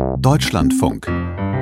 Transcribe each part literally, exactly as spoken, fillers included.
Deutschlandfunk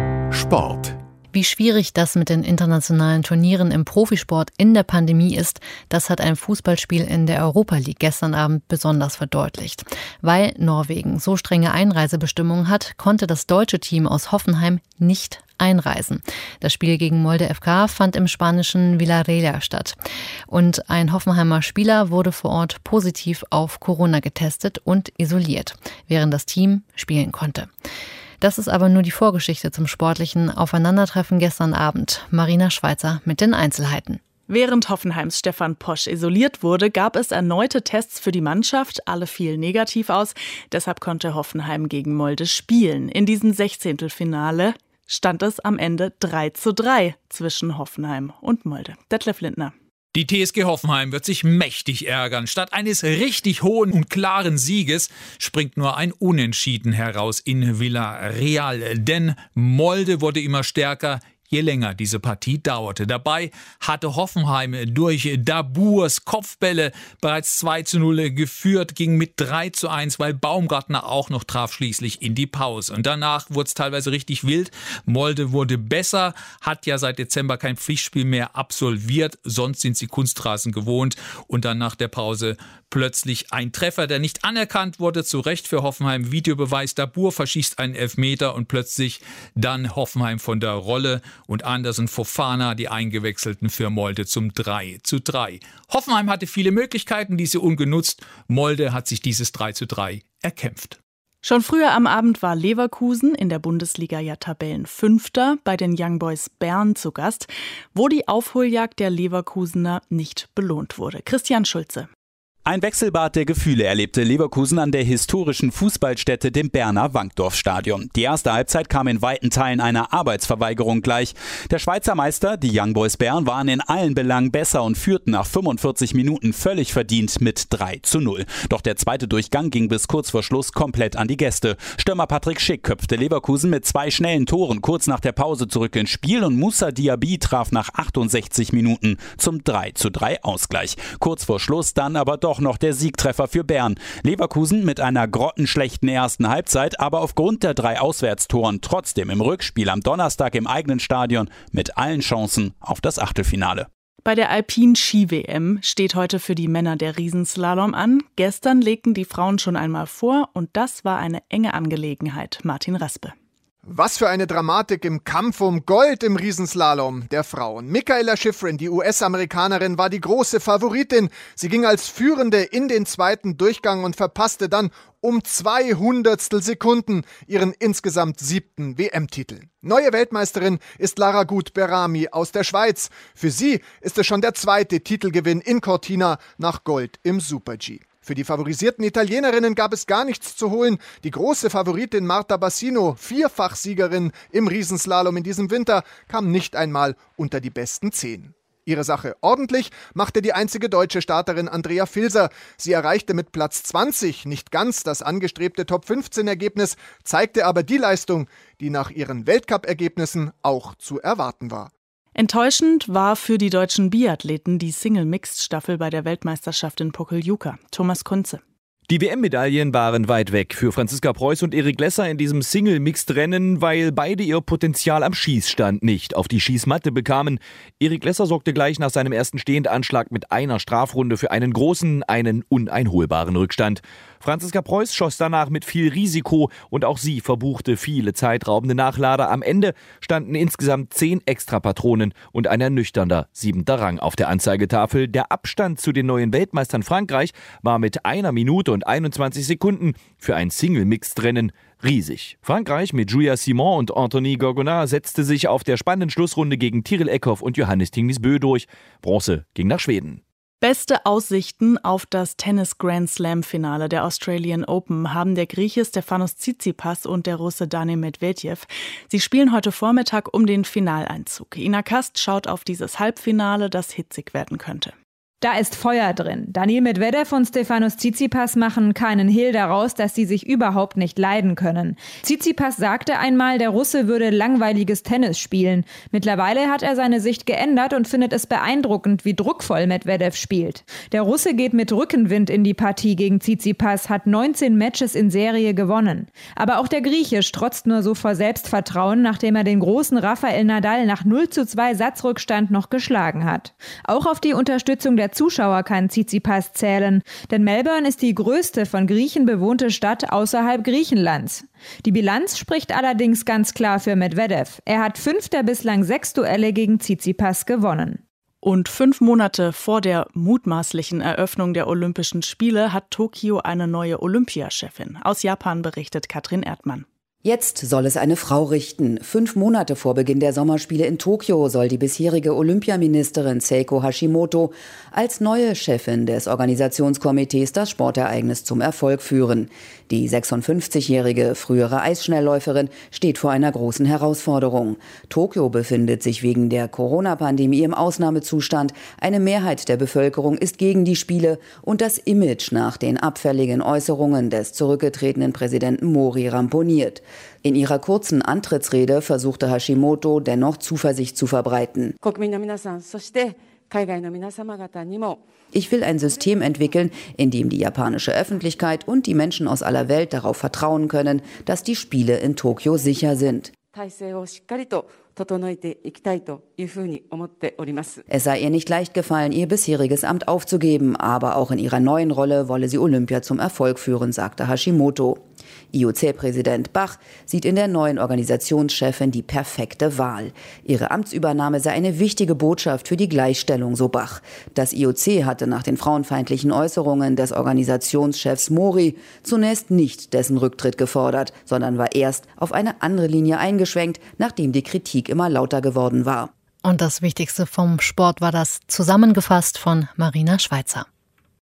Sport. Wie schwierig das mit den internationalen Turnieren im Profisport in der Pandemie ist, das hat ein Fußballspiel in der Europa League gestern Abend besonders verdeutlicht. Weil Norwegen so strenge Einreisebestimmungen hat, konnte das deutsche Team aus Hoffenheim nicht einreisen. Das Spiel gegen Molde F K fand im spanischen Villarreal statt. Und ein Hoffenheimer Spieler wurde vor Ort positiv auf Corona getestet und isoliert, während das Team spielen konnte. Das ist aber nur die Vorgeschichte zum sportlichen Aufeinandertreffen gestern Abend. Marina Schweizer mit den Einzelheiten. Während Hoffenheims Stefan Posch isoliert wurde, gab es erneute Tests für die Mannschaft. Alle fielen negativ aus. Deshalb konnte Hoffenheim gegen Molde spielen. In diesem Sechzehntelfinale stand es am Ende drei zu drei zwischen Hoffenheim und Molde. Detlef Lindner. Die T S G Hoffenheim wird sich mächtig ärgern. Statt eines richtig hohen und klaren Sieges springt nur ein Unentschieden heraus in Villarreal. Denn Molde wurde immer stärker, je länger diese Partie dauerte. Dabei hatte Hoffenheim durch Dabours Kopfbälle bereits zwei zu null geführt, ging mit drei zu eins, weil Baumgartner auch noch traf, schließlich in die Pause. Und danach wurde es teilweise richtig wild. Molde wurde besser, hat ja seit Dezember kein Pflichtspiel mehr absolviert, sonst sind sie Kunstrasen gewohnt. Und dann nach der Pause plötzlich ein Treffer, der nicht anerkannt wurde, zu Recht für Hoffenheim. Videobeweis, Dabour verschießt einen Elfmeter und plötzlich dann Hoffenheim von der Rolle. Und Andersen, Fofana, die Eingewechselten für Molde zum drei zu drei. Hoffenheim hatte viele Möglichkeiten, diese ungenutzt. Molde hat sich dieses drei zu drei erkämpft. Schon früher am Abend war Leverkusen, in der Bundesliga ja Tabellenfünfter, bei den Young Boys Bern zu Gast, wo die Aufholjagd der Leverkusener nicht belohnt wurde. Christian Schulze. Ein Wechselbad der Gefühle erlebte Leverkusen an der historischen Fußballstätte, dem Berner Wankdorf-Stadion. Die erste Halbzeit kam in weiten Teilen einer Arbeitsverweigerung gleich. Der Schweizer Meister, die Young Boys Bern, waren in allen Belangen besser und führten nach fünfundvierzig Minuten völlig verdient mit drei zu null. Doch der zweite Durchgang ging bis kurz vor Schluss komplett an die Gäste. Stürmer Patrick Schick köpfte Leverkusen mit zwei schnellen Toren kurz nach der Pause zurück ins Spiel und Moussa Diaby traf nach achtundsechzig Minuten zum drei zu drei Ausgleich. Kurz vor Schluss dann aber doch noch der Siegtreffer für Bern. Leverkusen mit einer grottenschlechten ersten Halbzeit, aber aufgrund der drei Auswärtstoren trotzdem im Rückspiel am Donnerstag im eigenen Stadion mit allen Chancen auf das Achtelfinale. Bei der Alpin Ski-W M steht heute für die Männer der Riesenslalom an. Gestern legten die Frauen schon einmal vor und das war eine enge Angelegenheit. Martin Raspe. Was für eine Dramatik im Kampf um Gold im Riesenslalom der Frauen. Michaela Schifrin, die U S-Amerikanerin, war die große Favoritin. Sie ging als Führende in den zweiten Durchgang und verpasste dann um zwei Hundertstel Sekunden ihren insgesamt siebten W M-Titel. Neue Weltmeisterin ist Lara Gut-Berami aus der Schweiz. Für sie ist es schon der zweite Titelgewinn in Cortina nach Gold im Super-G. Für die favorisierten Italienerinnen gab es gar nichts zu holen. Die große Favoritin Marta Bassino, Vierfachsiegerin im Riesenslalom in diesem Winter, kam nicht einmal unter die besten zehn. Ihre Sache ordentlich machte die einzige deutsche Starterin Andrea Filser. Sie erreichte mit Platz zwanzig nicht ganz das angestrebte Top fünfzehn Ergebnis, zeigte aber die Leistung, die nach ihren Weltcup-Ergebnissen auch zu erwarten war. Enttäuschend war für die deutschen Biathleten die Single-Mixed-Staffel bei der Weltmeisterschaft in Pokljuka. Thomas Kunze. Die W M-Medaillen waren weit weg für Franziska Preuß und Erik Lesser in diesem Single-Mixed-Rennen, weil beide ihr Potenzial am Schießstand nicht auf die Schießmatte bekamen. Erik Lesser sorgte gleich nach seinem ersten Stehendanschlag mit einer Strafrunde für einen großen, einen uneinholbaren Rückstand. Franziska Preuß schoss danach mit viel Risiko und auch sie verbuchte viele zeitraubende Nachlader. Am Ende standen insgesamt zehn Extrapatronen und ein ernüchternder siebenter Rang auf der Anzeigetafel. Der Abstand zu den neuen Weltmeistern Frankreich war mit einer Minute und einundzwanzig Sekunden für ein Single-Mixed-Rennen riesig. Frankreich mit Julia Simon und Anthony Gorgonat setzte sich auf der spannenden Schlussrunde gegen Tyrell Eckhoff und Johannes Tingnes-Bö durch. Bronze ging nach Schweden. Beste Aussichten auf das Tennis-Grand-Slam-Finale der Australian Open haben der Grieche Stefanos Tsitsipas und der Russe Daniil Medvedev. Sie spielen heute Vormittag um den Finaleinzug. Ina Kast schaut auf dieses Halbfinale, das hitzig werden könnte. Da ist Feuer drin. Daniil Medvedev und Stefanos Tsitsipas machen keinen Hehl daraus, dass sie sich überhaupt nicht leiden können. Tsitsipas sagte einmal, der Russe würde langweiliges Tennis spielen. Mittlerweile hat er seine Sicht geändert und findet es beeindruckend, wie druckvoll Medvedev spielt. Der Russe geht mit Rückenwind in die Partie gegen Tsitsipas, hat neunzehn Matches in Serie gewonnen. Aber auch der Grieche strotzt nur so vor Selbstvertrauen, nachdem er den großen Rafael Nadal nach null zu zwei Satzrückstand noch geschlagen hat. Auch auf die Unterstützung der Zuschauer kann Tsitsipas zählen, denn Melbourne ist die größte von Griechen bewohnte Stadt außerhalb Griechenlands. Die Bilanz spricht allerdings ganz klar für Medvedev. Er hat fünf der bislang sechs Duelle gegen Tsitsipas gewonnen. Und fünf Monate vor der mutmaßlichen Eröffnung der Olympischen Spiele hat Tokio eine neue Olympiachefin. Aus Japan berichtet Katrin Erdmann. Jetzt soll es eine Frau richten. Fünf Monate vor Beginn der Sommerspiele in Tokio soll die bisherige Olympiaministerin Seiko Hashimoto als neue Chefin des Organisationskomitees das Sportereignis zum Erfolg führen. Die sechsundfünfzigjährige frühere Eisschnellläuferin steht vor einer großen Herausforderung. Tokio befindet sich wegen der Corona-Pandemie im Ausnahmezustand. Eine Mehrheit der Bevölkerung ist gegen die Spiele und das Image nach den abfälligen Äußerungen des zurückgetretenen Präsidenten Mori ramponiert. In ihrer kurzen Antrittsrede versuchte Hashimoto dennoch Zuversicht zu verbreiten. Ich will ein System entwickeln, in dem die japanische Öffentlichkeit und die Menschen aus aller Welt darauf vertrauen können, dass die Spiele in Tokio sicher sind. Es sei ihr nicht leicht gefallen, ihr bisheriges Amt aufzugeben, aber auch in ihrer neuen Rolle wolle sie Olympia zum Erfolg führen, sagte Hashimoto. I O C-Präsident Bach sieht in der neuen Organisationschefin die perfekte Wahl. Ihre Amtsübernahme sei eine wichtige Botschaft für die Gleichstellung, so Bach. Das I O C hatte nach den frauenfeindlichen Äußerungen des Organisationschefs Mori zunächst nicht dessen Rücktritt gefordert, sondern war erst auf eine andere Linie eingeschwenkt, nachdem die Kritik immer lauter geworden war. Und das Wichtigste vom Sport war das zusammengefasst von Marina Schweizer.